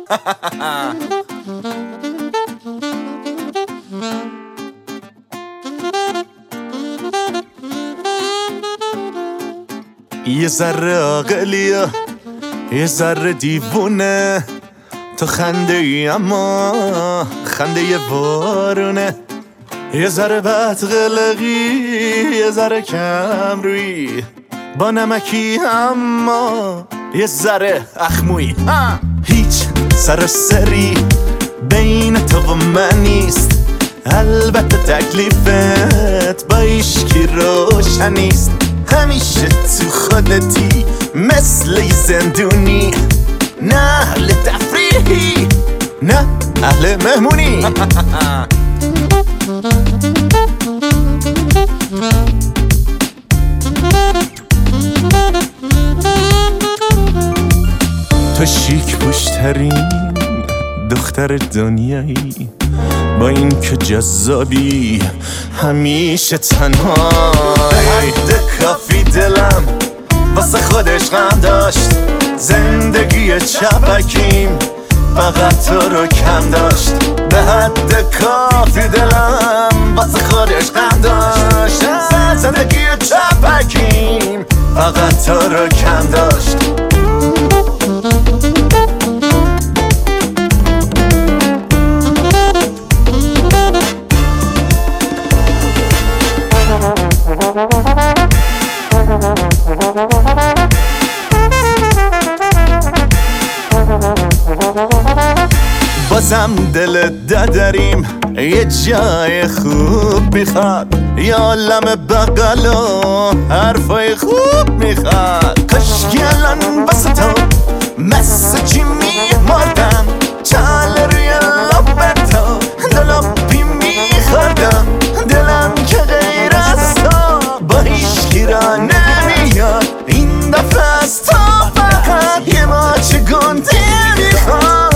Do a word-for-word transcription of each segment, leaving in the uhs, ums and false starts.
یه ذره عاقلیه یه ذره دیوونه، تو خنده ای اما خنده یه بارونه، یه ذره بدقلقی یه ذره کم روی، با نمکی اما یه ذره اخموی. هیچ سر سری بین تو و من نیست، البته تکلیفت با ایشکی روشن نیست. همیشه تو خودتی مثل زندونی، نه اهل تفریحی نه اهل مهمونی. تو شیک پوشترین دختر دنیایی، با این که جذابی همیشه تنهایی. ده کافی دلم واسه خودش غم داشت، زندگی چپکیم فقط تو رو کم داشت. به حد کافی دلم واسه خودش غم داشت، زندگی چپکیم فقط تو رو کم داشت. بازم دل دادریم یه جای خوب میخواد، یه عالم بغل و حرفای خوب میخواد. کاشکی الان بسه تو مثل چی میمردم، چال روی لب تو دلوپی میخوردم. دلم که غیر از تو با هیچکی را نمیاد، این دفعه از تو فقط یه ماچ گنده میخواد.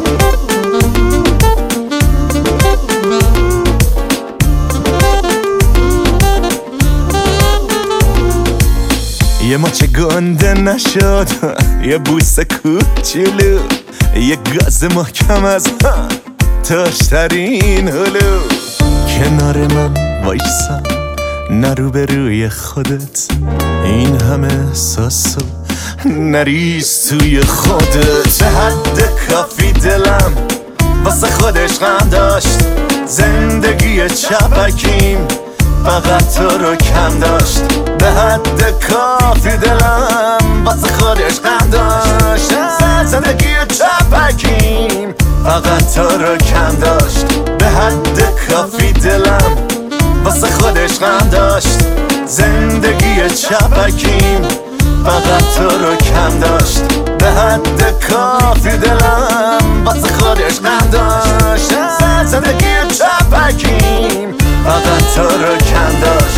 یه ماچ گنده نشد، یه بوس کوچولو، یه گاز محکم از تاشترین هلو. کنار من وایسا نرو به روی خودت، این همه احساسو نریز توی خودت. به حد کافی دلم واسه خودش غم داشت، زندگی چپکیم فقط تو رو کم داشت. به حد کافی دلم واسه خودش غم داشت، زندگی چپکیم فقط تو رو کم داشت. به حد کافی دلم واسه خودش غم داشت، زندگی چپکیم فقط تو رو کم داشت. به حد کافی دلم واسه خودش غم داشت، زندگی چپکیم فقط تو رو کم داشت.